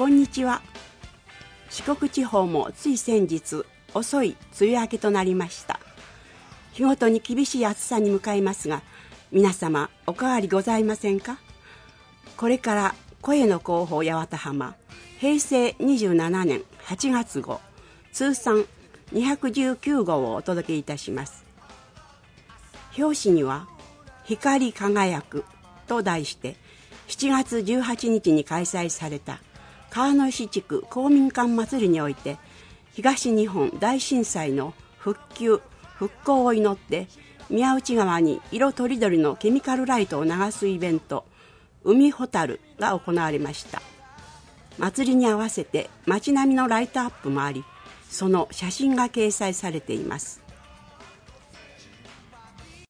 こんにちは。四国地方もつい先日遅い梅雨明けとなりました。日ごとに厳しい暑さに向かいますが、皆様お変わりございませんか？これから声の広報八幡浜平成27年8月号通算219号をお届けいたします。表紙には光り輝くと題して7月18日に開催された川野石地区公民館祭りにおいて、東日本大震災の復旧復興を祈って宮内川に色とりどりのケミカルライトを流すイベント、海ほたるが行われました。祭りに合わせて街並みのライトアップもあり、その写真が掲載されています。